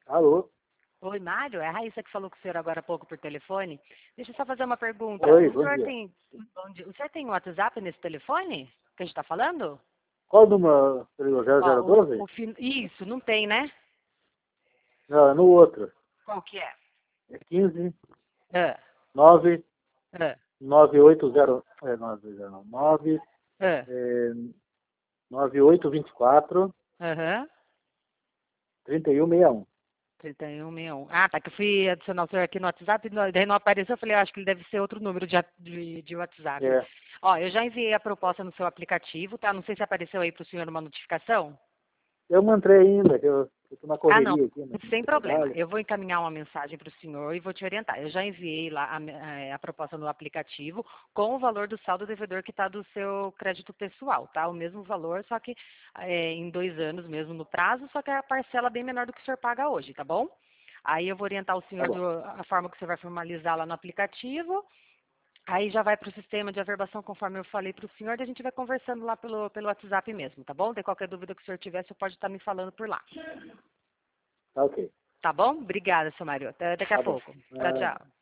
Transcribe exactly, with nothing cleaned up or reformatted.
Alô? Oi, Mário, é a Raíssa que falou com o senhor agora há pouco por telefone. Deixa eu só fazer uma pergunta. Oi, o, bom senhor dia. tem, onde, o senhor tem um WhatsApp nesse telefone que a gente está falando? Qual o número? zero zero Ó, doze? o, o, fin- isso, não tem, né? Não, é no outro. Qual que é? É quinze, Ah, nove, ah, nove oito zero, é, nove zero não, nove, ah, é, nove oito dois quatro, aham. três um seis um. trinta e um sessenta e um. Ah, tá, que eu fui adicionar o senhor aqui no WhatsApp, e não- daí não apareceu, eu falei, eu acho que ele deve ser outro número de, a- de, de WhatsApp. É, Ó, eu já enviei a proposta no seu aplicativo, tá? Não sei se apareceu aí para o senhor uma notificação. eu mantrei ainda, que eu estou na Ah, não, correria aqui no, sem no problema. trabalho. Eu vou encaminhar uma mensagem para o senhor e vou te orientar. Eu já enviei lá a, me- eh, a proposta no aplicativo com o valor do saldo devedor que está do seu crédito pessoal, tá? O mesmo valor, só que eh, em dois anos mesmo no prazo, só que a parcela é bem menor do que o senhor paga hoje, tá bom? Aí eu vou orientar o Tá senhor bom, do, a forma que você vai formalizar lá no aplicativo. Aí já vai para o sistema de averbação, conforme eu falei para o senhor, e a gente vai conversando lá pelo, pelo WhatsApp mesmo, tá bom? Tem qualquer dúvida que o senhor tiver, você pode estar me falando por lá. tá ok. Tá bom? Obrigada, seu Mário. Até daqui a Tá bom. pouco. Tchau, Ah, tchau.